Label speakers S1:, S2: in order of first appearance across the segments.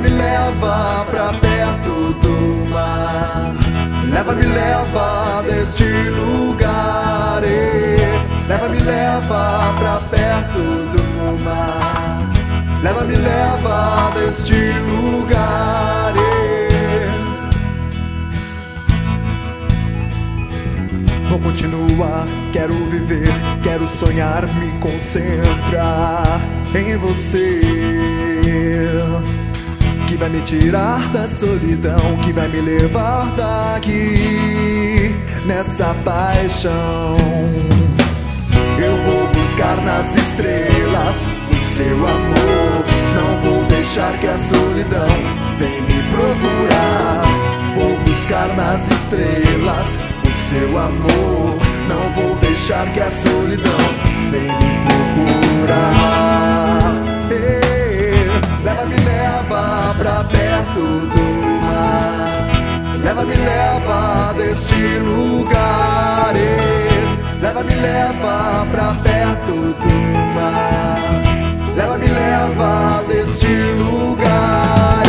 S1: me leva pra perto do mar. Leva, me leva deste lugar. Leva, me leva pra perto do mar. Leva, me leva deste lugar. Vou continuar, quero viver, quero sonhar, me concentrar em você, que vai me tirar da solidão, que vai me levar daqui nessa paixão. Eu vou buscar nas estrelas o seu amor, não vou deixar que a solidão venha me procurar. Vou buscar nas estrelas o seu amor, não vou deixar que a solidão venha me procurar. Leva, me leva pra perto do mar. Leva, me leva deste lugar. Leva, me leva pra perto do mar. Leva, me leva deste lugar.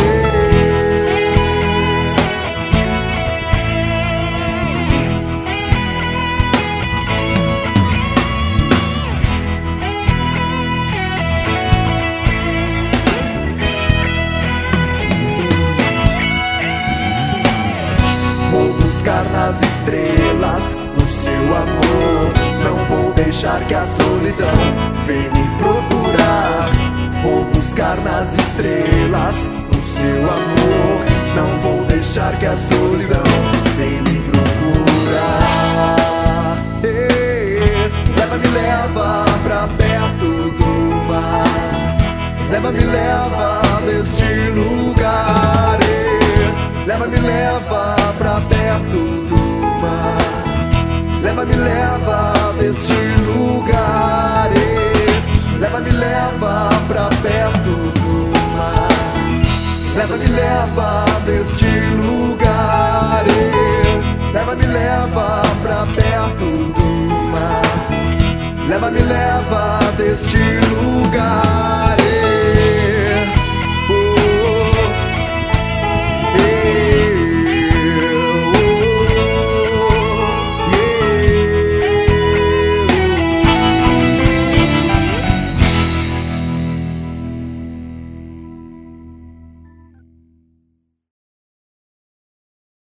S1: Vou buscar nas estrelas o seu amor, não vou deixar que a solidão venha me procurar. Vou buscar nas estrelas o seu amor, não vou deixar que a solidão venha me procurar. Leva, me leva pra perto do mar. Leva, me leva deste lugar. Leva, me leva pra perto do mar. Leva, me leva deste lugar. Leva, me leva pra perto do mar. Leva, me leva deste lugar. Leva, me leva pra perto do mar. Leva, me leva deste lugar.